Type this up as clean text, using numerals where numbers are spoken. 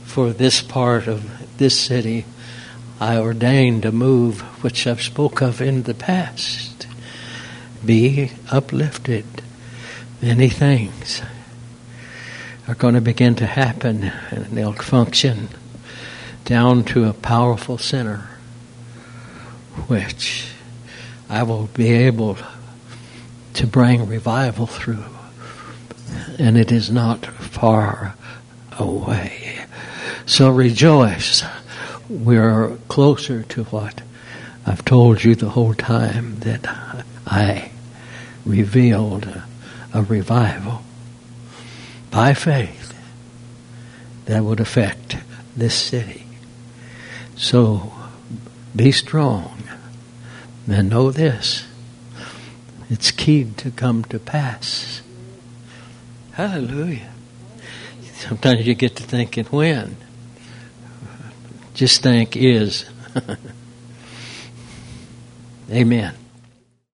for this part of this city, I ordained a move which I've spoke of in the past. Be uplifted. Many things are going to begin to happen, and they'll function down to a powerful center, which I will be able to bring revival through. And it is not far away. So rejoice. We're closer to what I've told you the whole time, that I revealed a revival by faith that would affect this city. So be strong and know this. It's keyed to come to pass. Hallelujah. Sometimes you get to thinking when. Just think is. Amen.